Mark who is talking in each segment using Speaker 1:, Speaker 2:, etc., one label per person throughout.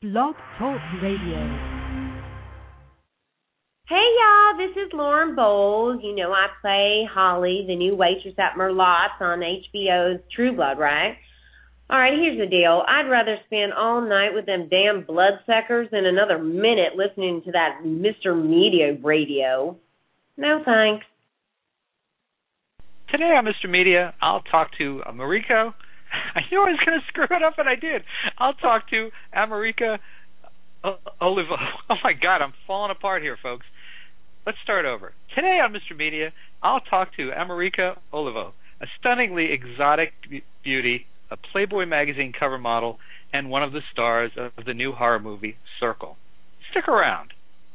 Speaker 1: Blog Talk Radio.
Speaker 2: Hey y'all, this is Lauren Bowles. You know I play Holly, the new waitress at Merlotte's on HBO's True Blood, right? All right, here's the deal. I'd rather spend all night with them damn bloodsuckers than another minute listening to that Mr. Media radio. No thanks.
Speaker 3: Today on Mr. Media, I'll talk to America. I knew I was going to screw it up, and I did. I'll talk to America Olivo. Oh, my God, I'm falling apart here, folks. Let's start over. Today on Mr. Media, I'll talk to America Olivo, a stunningly exotic beauty, a Playboy magazine cover model, and one of the stars of the new horror movie, Circle. Stick around.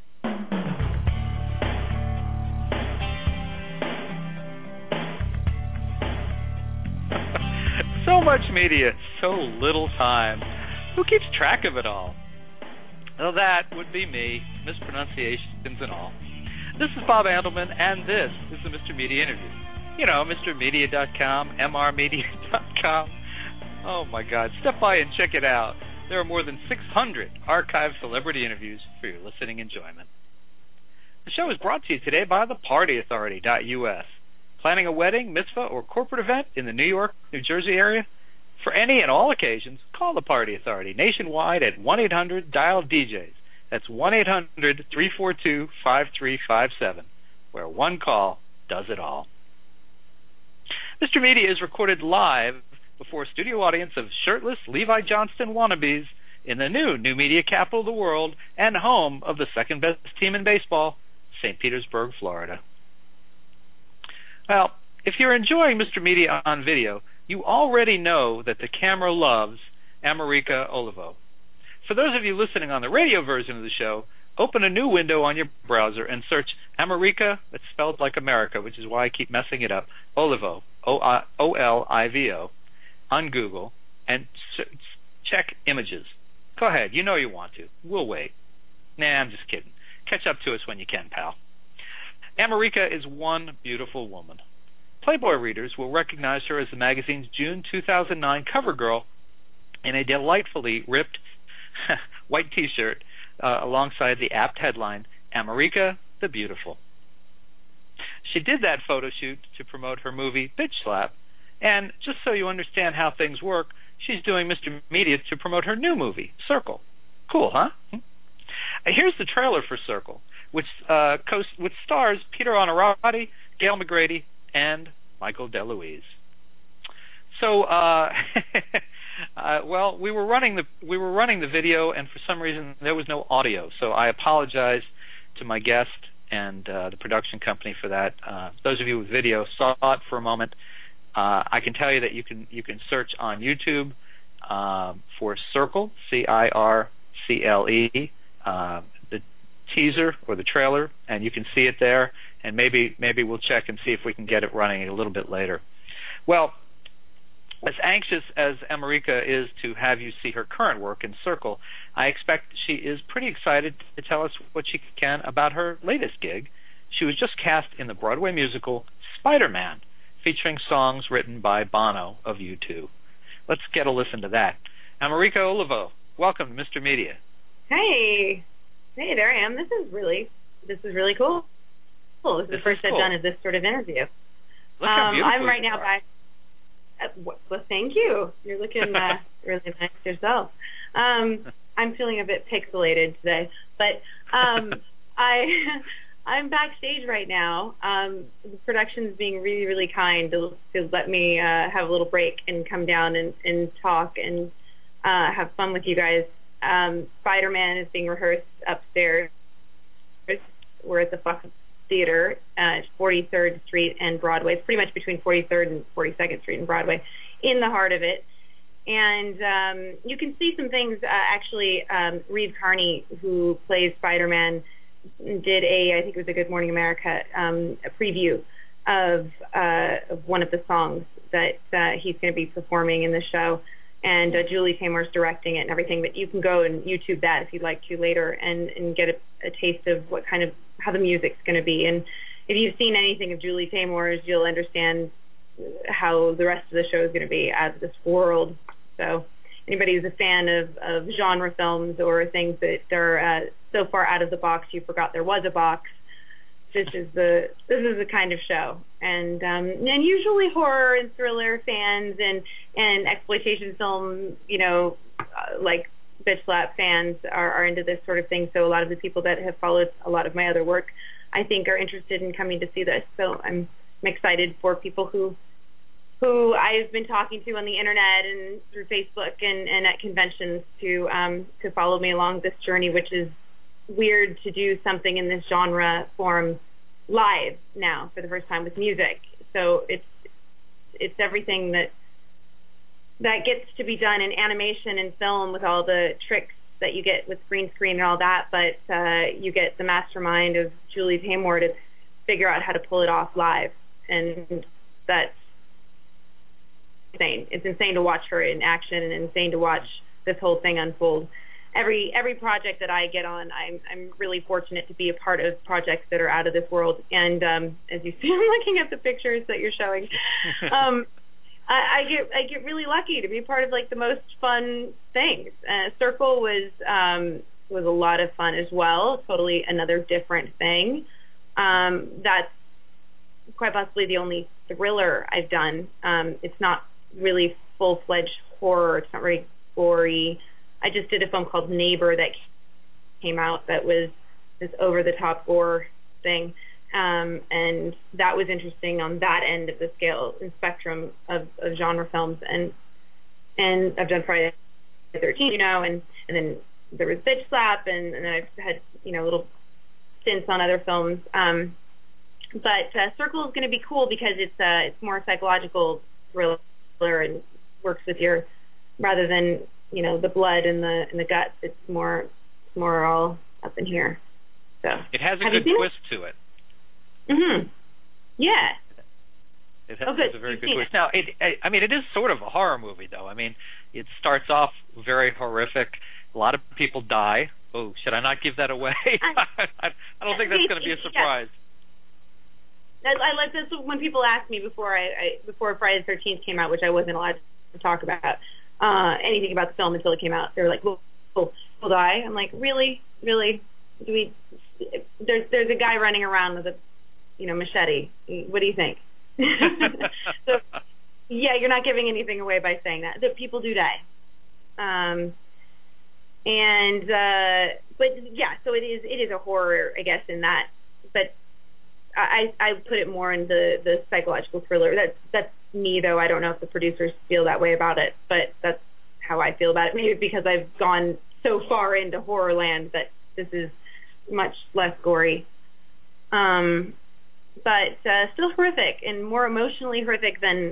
Speaker 3: So much media, so little time. Who keeps track of it all? Well, that would be me, mispronunciations and all. This is Bob Andelman, and this is the Mr. Media Interview. You know, MrMedia.com, MRMedia.com. Oh, my God. Step by and check it out. There are more than 600 archived celebrity interviews for your listening enjoyment. The show is brought to you today by thepartyauthority.us. Planning a wedding, mitzvah, or corporate event in the New York, New Jersey area? For any and all occasions, call the Party Authority nationwide at 1-800-DIAL-DJs. That's 1-800-342-5357, where one call does it all. Mr. Media is recorded live before a studio audience of shirtless Levi Johnston wannabes in the new media capital of the world and home of the second best team in baseball, St. Petersburg, Florida. Well, if you're enjoying Mr. Media on video, you already know that the camera loves America Olivo. For those of you listening on the radio version of the show, open a new window on your browser and search America, it's spelled like America, which is why I keep messing it up, Olivo, O-L-I-V-O, on Google, and check images. Go ahead, you know you want to. We'll wait. Nah, I'm just kidding. Catch up to us when you can, pal. America is one beautiful woman. Playboy readers will recognize her as the magazine's June 2009 cover girl in a delightfully ripped white T-shirt alongside the apt headline, America the Beautiful. She did that photo shoot to promote her movie, Bitch Slap, and just so you understand how things work, she's doing Mr. Media to promote her new movie, Circle. Cool, huh? Here's the trailer for Circle, which stars Peter Onorati, Gail McGrady, and Michael DeLuise. So, well, we were running the video, and for some reason there was no audio. So I apologize to my guest and the production company for that. Those of you with video saw it for a moment. I can tell you that you can search on YouTube for Circle, C-I-R-C-L-E, the teaser or the trailer, and you can see it there. And maybe we'll check and see if we can get it running a little bit later. Well, as anxious as America is to have you see her current work in Circle, I expect she is pretty excited to tell us what she can about her latest gig. She was just cast in the Broadway musical Spider-Man, featuring songs written by Bono of U2. Let's get a listen to that. America Olivo, welcome to Mr. Media.
Speaker 4: Hey, there I am. This is really cool. This is the first I've done of this sort of interview.
Speaker 3: Look how beautiful
Speaker 4: I'm right now back. Well, thank you. You're looking really nice yourself. I'm feeling a bit pixelated today, but I'm backstage right now. The production's being really, really kind to let me have a little break and come down and talk and have fun with you guys. Spider-Man is being rehearsed upstairs. We're at the Fox Theater at 43rd Street and Broadway. It's pretty much between 43rd and 42nd Street and Broadway, in the heart of it. And you can see some things. Actually, Reeve Carney, who plays Spider-Man, did I think it was a Good Morning America, a preview of one of the songs that he's going to be performing in the show. And Julie Taymor's directing it and everything. But you can go and YouTube that if you'd like to later and get a taste of how the music's going to be. And if you've seen anything of Julie Taymor's, you'll understand how the rest of the show is going to be out of this world. So anybody who's a fan of genre films or things that are so far out of the box you forgot there was a box, this is the kind of show. And usually horror and thriller fans and exploitation film, like bitch slap fans are into this sort of thing. So a lot of the people that have followed a lot of my other work, I think, are interested in coming to see this. So I'm excited for people who I've been talking to on the internet and through Facebook and at conventions to follow me along this journey, which is weird to do something in this genre form live now for the first time with music. So it's everything that gets to be done in animation and film with all the tricks that you get with green screen and all that, but you get the mastermind of Julie Taymor to figure out how to pull it off live, and that's insane. It's insane to watch her in action and insane to watch this whole thing unfold. Every project that I get on, I'm really fortunate to be a part of projects that are out of this world. And as you see, I'm looking at the pictures that you're showing. I get really lucky to be part of like the most fun things. Circle was a lot of fun as well. Totally another different thing. That's quite possibly the only thriller I've done. It's not really full-fledged horror. It's not very gory. I just did a film called Neighbor that came out that was this over-the-top gore thing. And that was interesting on that end of the scale and spectrum of genre films. And I've done Friday the 13th, and then there was Bitch Slap, and then I've had, little stints on other films. But Circle is going to be cool because it's more psychological thriller and works with your, rather than, the blood and the guts. It's more all up in here. So
Speaker 3: it has a good twist to it.
Speaker 4: Mhm. Yeah.
Speaker 3: It has a very good twist. Now, it is sort of a horror movie, though. I mean, it starts off very horrific. A lot of people die. Oh, should I not give that away? I don't think that's going to be a surprise.
Speaker 4: I like this when people ask me before Friday the 13th came out, which I wasn't allowed to talk about anything about the film until it came out. They were like, "Well, will die?" I'm like, "Really? Do we?" There's a guy running around with a machete. What do you think? So, yeah, you're not giving anything away by saying that. The people do die. But yeah, so it is a horror, I guess, in that. But I put it more in the psychological thriller. That's me, though. I don't know if the producers feel that way about it, but that's how I feel about it. Maybe because I've gone so far into horror land that this is much less gory. But still horrific and more emotionally horrific than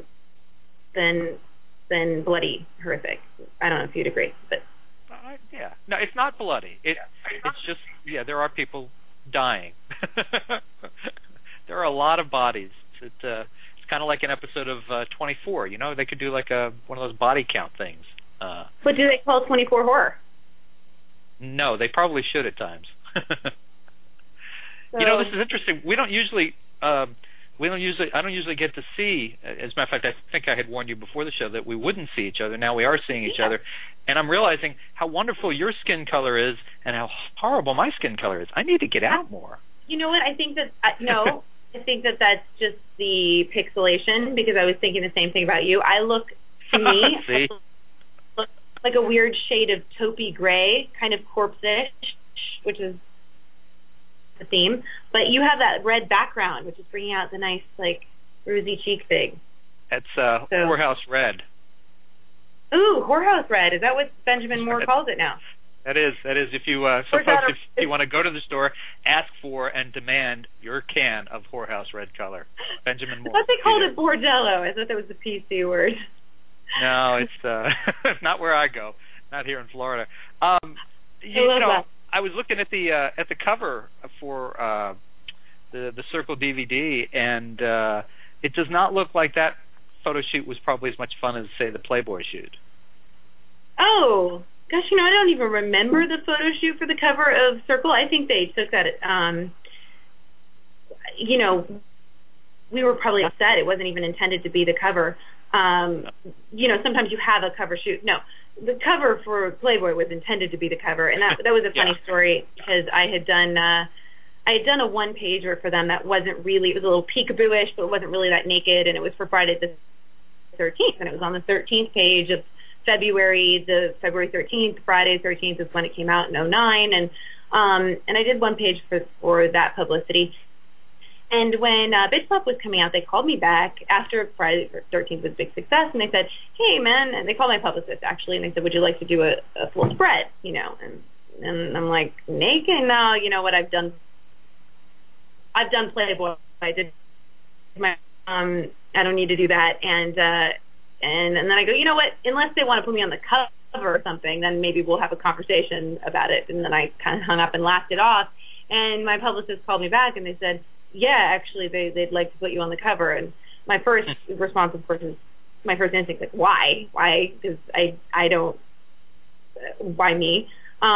Speaker 4: bloody horrific. I don't know if you'd agree, but
Speaker 3: yeah, no, it's not bloody. It's just there are people dying. There are a lot of bodies. It's kind of like an episode of 24. They could do like one of those body count things.
Speaker 4: But do they call 24 horror?
Speaker 3: No, they probably should at times.
Speaker 4: So,
Speaker 3: this is interesting. I don't usually get to see. As a matter of fact, I think I had warned you before the show that we wouldn't see each other. Now we are seeing each other, and I'm realizing how wonderful your skin color is and how horrible my skin color is. I need to get out more.
Speaker 4: You know what? I think that no. I think that that's just the pixelation, because I was thinking the same thing about you. I look, to me,
Speaker 3: See?
Speaker 4: I look like a weird shade of taupey gray, kind of corpse-ish, which is the theme. But you have that red background, which is bringing out the nice, like, rosy cheek thing.
Speaker 3: That's whorehouse red.
Speaker 4: Ooh, whorehouse red. Is that what Benjamin Moore calls it now?
Speaker 3: That is. If you folks, if you want to go to the store, ask for and demand your can of whorehouse red color. Benjamin Moore.
Speaker 4: I thought they called it bordello. I thought that was the PC word.
Speaker 3: No, it's not where I go. Not here in Florida. I was looking at the cover for the Circle DVD, and it does not look like that photo shoot was probably as much fun as, say, the Playboy shoot.
Speaker 4: Oh. Gosh, I don't even remember the photo shoot for the cover of Circle. I think they took that, we were probably upset. It wasn't even intended to be the cover. Sometimes you have a cover shoot. No, the cover for Playboy was intended to be the cover, and that was a funny story because I had done a one pager for them that wasn't really, it was a little peekaboo-ish, but it wasn't really that naked, and it was for Friday the 13th, and it was on the 13th page of February 13th. Friday the 13th is when it came out in 2009, and I did one page for that publicity. And when Bitch Slap was coming out, they called me back after Friday the 13th was a big success, and they said, hey, man, and they called my publicist, actually, and they said, would you like to do a full spread, you know? And I'm like, naked? No, you know what, I've done Playboy. I did my, I don't need to do that. And then I go, you know what, unless they want to put me on the cover or something, then maybe we'll have a conversation about it. And then I kind of hung up and laughed it off. And my publicist called me back, and they said, yeah, actually, they'd like to put you on the cover. And my first response, of course, is my first instinct, like, why? Why? Because I don't, why me?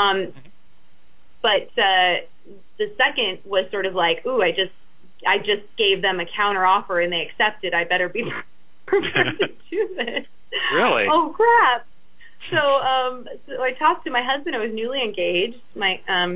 Speaker 4: But the second was sort of like, ooh, I just gave them a counter offer and they accepted. I better be prepared to do this.
Speaker 3: Really?
Speaker 4: Oh, crap. So I talked to my husband. I was newly engaged. My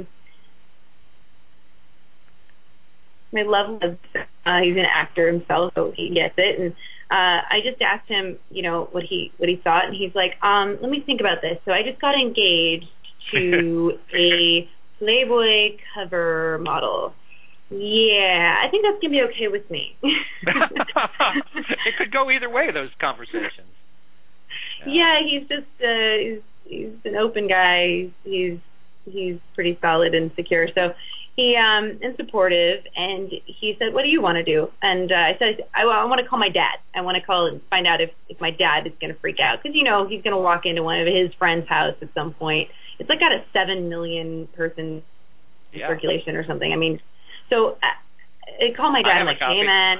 Speaker 4: love was, he's an actor himself, so he gets it. And I just asked him, you know, what he thought, and he's like, let me think about this. So I just got engaged to a Playboy cover model. Yeah, I think that's going to be okay with me.
Speaker 3: It could go either way, those conversations.
Speaker 4: Yeah, he's just, he's an open guy. He's pretty solid and secure. So he, and supportive, and he said, what do you want to do? And I said, I want to call my dad. I want to call and find out if my dad is going to freak out. Because, you know, he's going to walk into one of his friends' house at some point. It's like got a 7 million person circulation or something. I mean, so I call my dad. I'm like, hey, man.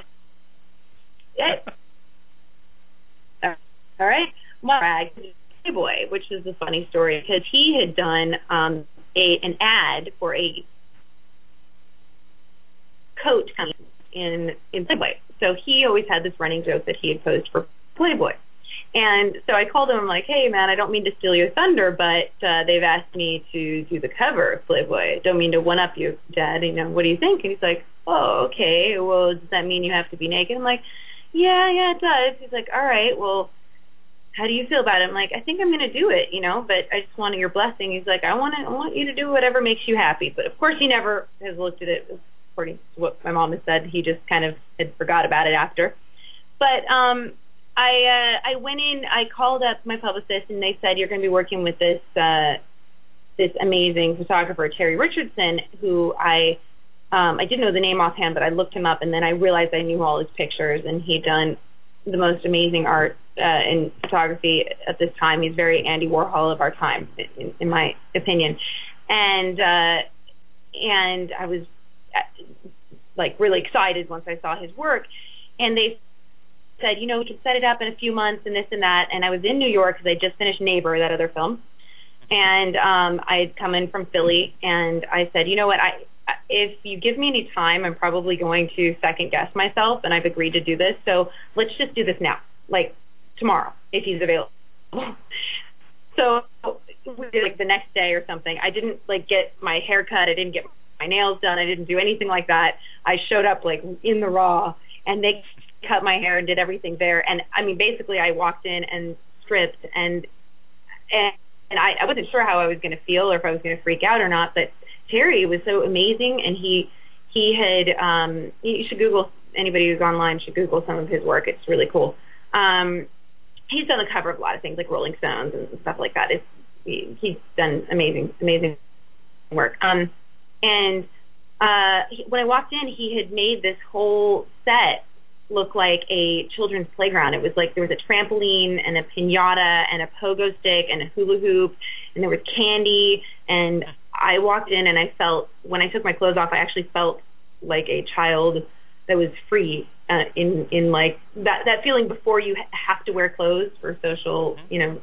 Speaker 4: All right. Well, Playboy, which is a funny story, because he had done an ad for a coat in Playboy. So he always had this running joke that he had posed for Playboy. And so I called him, I'm like, hey, man, I don't mean to steal your thunder, but they've asked me to do the cover of Playboy. Don't mean to one-up you, Dad. You know, what do you think? And he's like, oh, okay. Well, does that mean you have to be naked? I'm like, yeah, it does. He's like, all right, well, how do you feel about it? I'm like, I think I'm going to do it, you know, but I just wanted your blessing. He's like, I want you to do whatever makes you happy. But, of course, he never has looked at it, according to what my mom has said. He just kind of had forgot about it after. But I went in, I called up my publicist, and they said, you're going to be working with this amazing photographer, Terry Richardson, who I didn't know the name offhand, but I looked him up, and then I realized I knew all his pictures, and he'd done the most amazing art in photography at this time. He's very Andy Warhol of our time, in my opinion. And I was like really excited once I saw his work, and they said, you know, we can set it up in a few months and this and that. And I was in New York because I just finished Neighbor, that other film, and I had come in from Philly, and I said, you know what, if you give me any time, I'm probably going to second guess myself, and I've agreed to do this, so let's just do this now, like tomorrow, if he's available. So we did like the next day or something. I didn't like get my hair cut, I didn't get my nails done, I didn't do anything like that. I showed up like in the raw, and they cut my hair and did everything there. And I mean, basically I walked in and stripped, and I wasn't sure how I was going to feel or if I was going to freak out or not, but Terry was so amazing, and he had you should Google, anybody who's online should Google some of his work. It's really cool. He's done the cover of a lot of things like Rolling Stones and stuff like that. He's done amazing work. And when I walked in, he had made this whole set look like a children's playground. It was like there was a trampoline and a piñata and a pogo stick and a hula hoop, and there was candy. And I walked in, and I felt, when I took my clothes off, I actually felt like a child that was free, in like that feeling before you have to wear clothes for social, you know,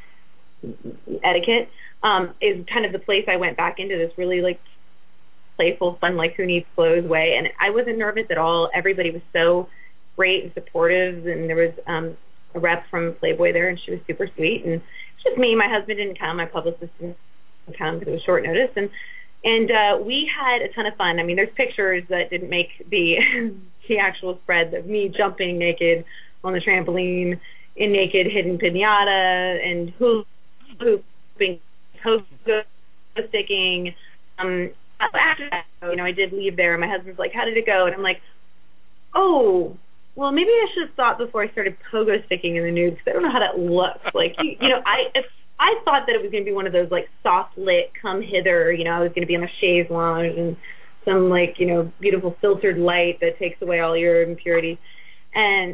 Speaker 4: etiquette, is kind of the place I went back into, this really like playful, fun, like who needs clothes way. And I wasn't nervous at all. Everybody was so great and supportive, and there was a rep from Playboy there, and she was super sweet. And just me. My husband didn't come. My publicist didn't come because it was short notice, and we had a ton of fun. I mean, there's pictures that didn't make the actual spread of me jumping naked on the trampoline, in naked hidden pinata, and hooping, pogo sticking. After that, I did leave there, and my husband's like, "How did it go?" And I'm like, "Oh, well, maybe I should have thought before I started pogo sticking in the nude, because I don't know how that looks." Like, I thought that it was going to be one of those, like, soft lit, come hither, I was going to be on a chaise lounge and some, like, beautiful filtered light that takes away all your impurity. And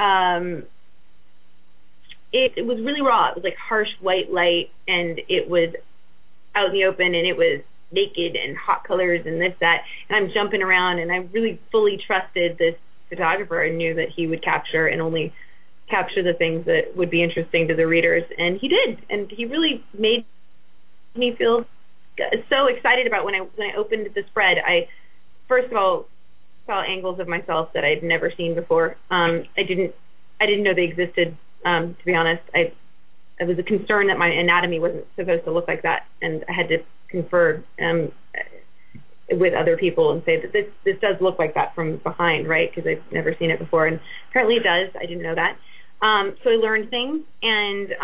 Speaker 4: it was really raw. It was like harsh white light, and it was out in the open, and it was naked and hot colors and this, that, and I'm jumping around, and I really fully trusted this photographer and knew that he would capture and only capture the things that would be interesting to the readers, and he did, and he really made me feel so excited about when I opened the spread. I first of all saw angles of myself that I'd never seen before. I didn't know they existed, to be honest. I was concerned that my anatomy wasn't supposed to look like that, and I had to confer with other people and say that this does look like that from behind, right? Because I've never seen it before, and apparently it does. I didn't know that. So I learned things, but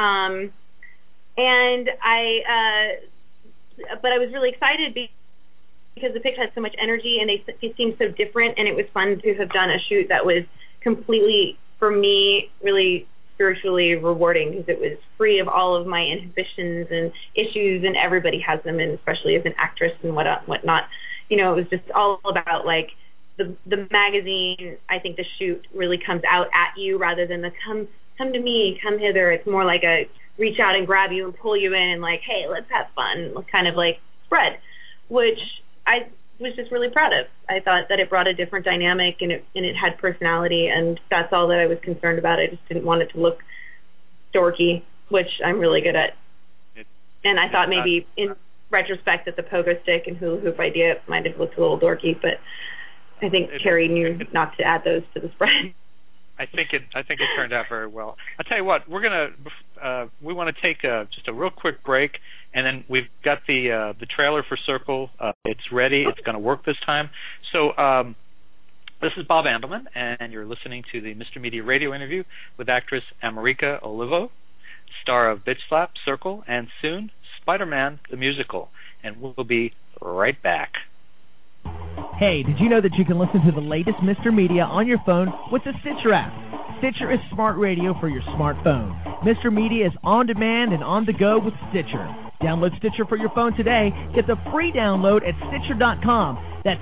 Speaker 4: I was really excited because the picture had so much energy, and they seemed so different, and it was fun to have done a shoot that was completely, for me, really spiritually rewarding, because it was free of all of my inhibitions and issues, and everybody has them, and especially as an actress and whatnot. It was just all about, like, the magazine. I think the shoot really comes out at you rather than the come to me, come hither. It's more like a reach out and grab you and pull you in and, like, hey, let's have fun, kind of like spread, which I was just really proud of. I thought that it brought a different dynamic, and it had personality, and that's all that I was concerned about. I just didn't want it to look dorky, which I'm really good at. And I thought maybe in retrospect that the pogo stick and hula hoop idea might have looked a little dorky, but I think Carrie knew not to add those to the spread.
Speaker 3: I think it turned out very well. I'll tell you what, we want to take just a real quick break, and then we've got the trailer for Circle. It's ready. It's going to work this time. So this is Bob Andelman, and you're listening to the Mr. Media radio interview with actress America Olivo, star of Bitch Slap, Circle, and soon Spider-Man the Musical. And we'll be right back.
Speaker 1: Hey, did you know that you can listen to the latest Mr. Media on your phone with the Stitcher app? Stitcher is smart radio for your smartphone. Mr. Media is on demand and on the go with Stitcher. Download Stitcher for your phone today. Get the free download at Stitcher.com. That's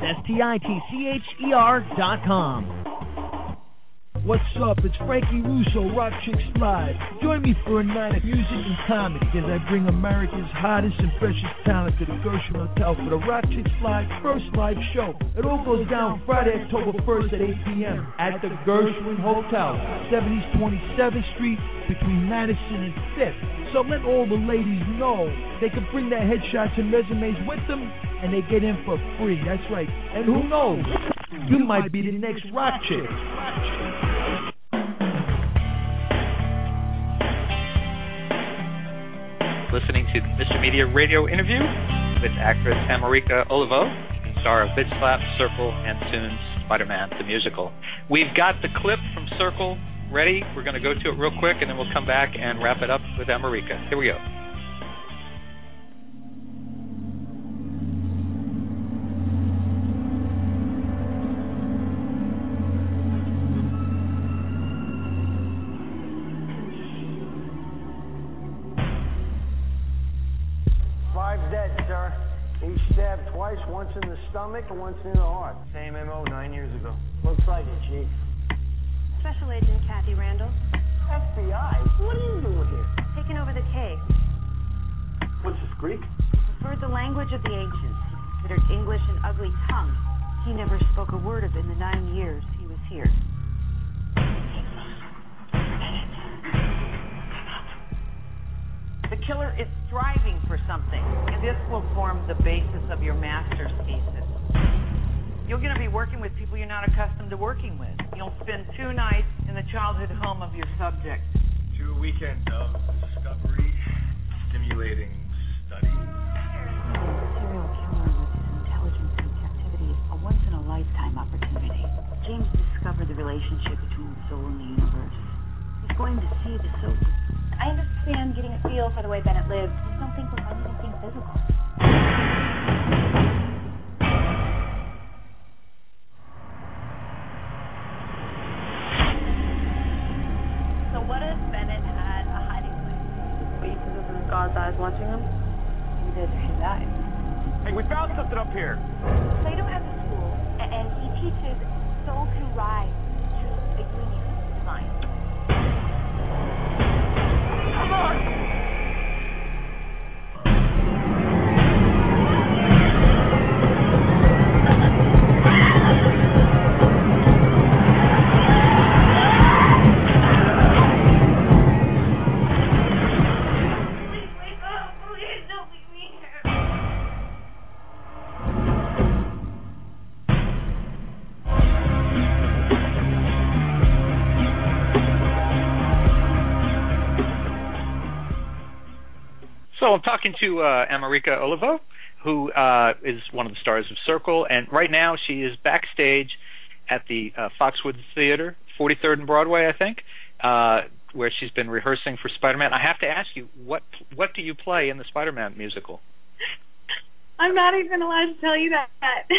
Speaker 1: STITCHER.com.
Speaker 5: What's up? It's Frankie Russo, Rock Chicks Live. Join me for a night of music and comedy as I bring America's hottest and freshest talent to the Gershwin Hotel for the Rock Chicks Live first live show. It all goes down Friday, October 1st at 8 p.m. at the Gershwin Hotel, 70 27th Street, between Madison and 5th. So let all the ladies know they can bring their headshots and resumes with them, and they get in for free. That's right. And who knows? You might be the next rock chick.
Speaker 3: Listening to the Mr. Media radio interview with actress America Olivo, star of Bitch Slap, Circle, and soon Spider-Man the Musical. We've got the clip from Circle ready. We're going to go to it real quick, and then we'll come back and wrap it up with America. Here we go.
Speaker 6: Twice, once in the stomach and once in the heart. Same MO 9 years ago. Looks like it, Chief.
Speaker 7: Special Agent Kathy Randall.
Speaker 6: FBI? What are you doing here?
Speaker 7: Taking over the case.
Speaker 6: What's this, Greek?
Speaker 7: Preferred the language of the ancients. He considered English an ugly tongue. He never spoke a word of it in the 9 years he was here.
Speaker 8: The killer is striving for something, and this will form the basis of your master's thesis. You're going to be working with people you're not accustomed to working with. You'll spend 2 nights in the childhood home of your subject.
Speaker 9: To a weekend of discovery stimulating study.
Speaker 7: Serial killer with his intelligence and captivity is a once-in-a-lifetime opportunity. James discovered the relationship between the soul and the universe. He's going to see the soul.
Speaker 10: I understand getting a feel for the way Bennett lives. I just don't think we're finding anything physical.
Speaker 11: So what if Bennett had a hiding place?
Speaker 4: Wait, you think this is God's eyes watching him?
Speaker 7: Maybe those are his eyes.
Speaker 6: Hey, we found something up here.
Speaker 10: Plato has a school, and he teaches soul can rise to a union with the divine.
Speaker 6: Come on!
Speaker 10: Please wake up. Please don't leave me here.
Speaker 3: So I'm talking to America Olivo, who is one of the stars of Circle, and right now she is backstage at the Foxwoods Theater, 43rd and Broadway, I think, where she's been rehearsing for Spider-Man. I have to ask you, what do you play in the Spider-Man musical?
Speaker 4: I'm not even allowed to tell you that.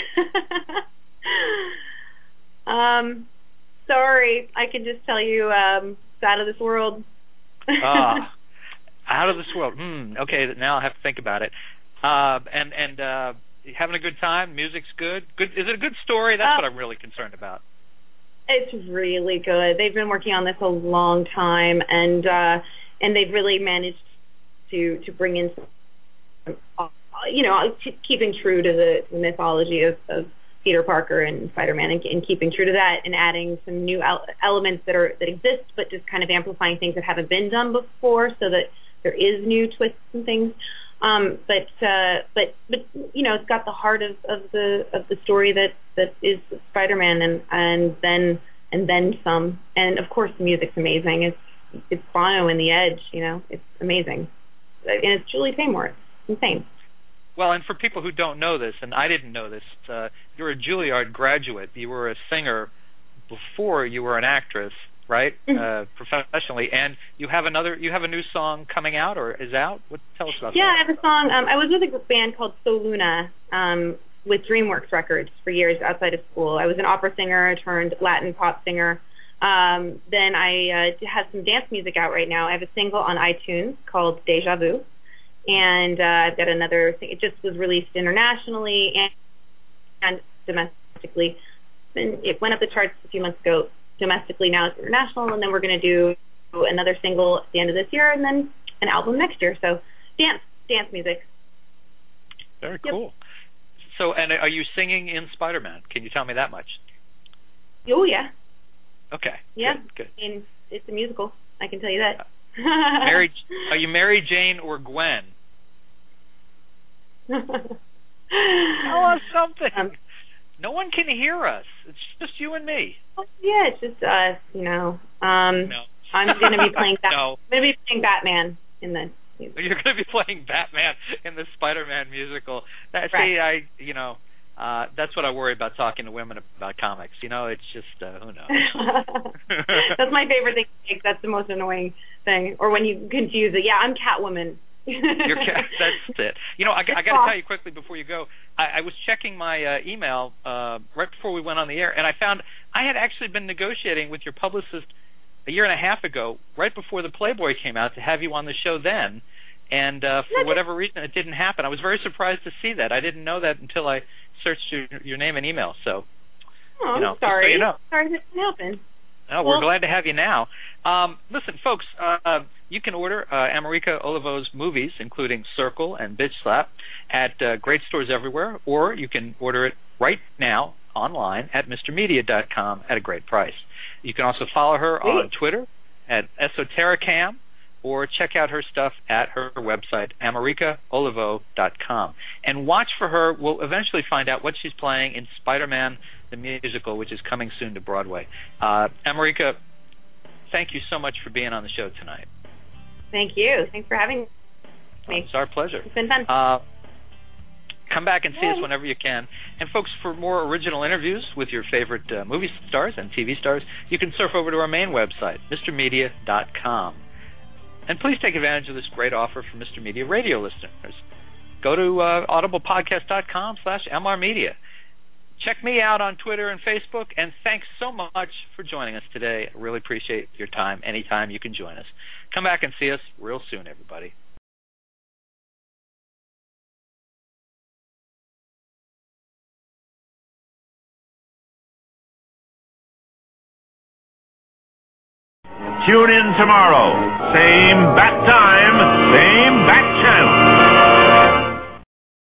Speaker 4: Sorry, I can just tell you it's out of this world.
Speaker 3: Out of this world. Okay, now I'll have to think about it. And having a good time? Music's good? Good. Is it a good story? That's what I'm really concerned about.
Speaker 4: It's really good. They've been working on this a long time, and they've really managed to bring in some, keeping true to the mythology of Peter Parker and Spider-Man, and keeping true to that, and adding some new elements that exist, but just kind of amplifying things that haven't been done before, so that there is new twists and things. But it's got the heart of the story that is Spider-Man, and then some. And of course the music's amazing. It's Bono and The Edge, it's amazing. And it's Julie Taymor. It's insane.
Speaker 3: Well, and for people who don't know this, and I didn't know this, you're a Juilliard graduate. You were a singer before you were an actress, right? Professionally, and you have a new song coming out or is out. Tell us about that.
Speaker 4: Yeah, I have a song. I was with a band called Soluna with DreamWorks Records for years outside of school. I was an opera singer turned Latin pop singer. Then I have some dance music out right now. I have a single on iTunes called Deja Vu, and I've got another thing. It just was released internationally and domestically. And it went up the charts a few months ago. Domestically, now it's international, and then we're going to do another single at the end of this year, and then an album next year. So dance music.
Speaker 3: Very cool. So, and are you singing in Spider-Man? Can you tell me that much?
Speaker 4: Oh, yeah.
Speaker 3: Okay.
Speaker 4: Yeah.
Speaker 3: Good.
Speaker 4: I mean, it's a musical. I can tell you that.
Speaker 3: Are you Mary Jane or Gwen? Tell us something. No one can hear us. It's just you and me.
Speaker 4: Yeah, it's just us. No. I'm going to be playing.
Speaker 3: No.
Speaker 4: I'm going to be playing Batman in the musical.
Speaker 3: You're going to be playing Batman in the Spider-Man musical.
Speaker 4: Right.
Speaker 3: See, that's what I worry about talking to women about comics. It's just who knows.
Speaker 4: That's my favorite thing. That's the most annoying thing. Or when you confuse it. Yeah, I'm Catwoman.
Speaker 3: That's it. I got to tell you quickly before you go. I was checking my email right before we went on the air, and I found I had actually been negotiating with your publicist a year and a half ago, right before the Playboy came out, to have you on the show then. And for whatever reason, it didn't happen. I was very surprised to see that. I didn't know that until I searched your name and email. So,
Speaker 4: I'm sorry. Sorry that didn't happen.
Speaker 3: Oh, we're glad to have you now. Listen, folks, you can order America Olivo's movies, including Circle and Bitch Slap, at great stores everywhere, or you can order it right now online at MrMedia.com at a great price. You can also follow her on Twitter at Esotericam, or check out her stuff at her website, AmericaOlivo.com. And watch for her. We'll eventually find out what she's playing in Spider-Man the Musical, which is coming soon to Broadway. America, thank you so much for being on the show tonight.
Speaker 4: Thank you. Thanks for having me.
Speaker 3: It's our pleasure.
Speaker 4: It's been fun.
Speaker 3: Come back and see us whenever you can. And folks, for more original interviews with your favorite movie stars and TV stars, you can surf over to our main website, MrMedia.com. And please take advantage of this great offer for Mr. Media radio listeners. Go to audiblepodcast.com/MRmedia. Check me out on Twitter and Facebook, and thanks so much for joining us today. I really appreciate your time. Anytime you can join us. Come back and see us real soon, everybody.
Speaker 9: Tune in tomorrow. Same bat time, same bat channel.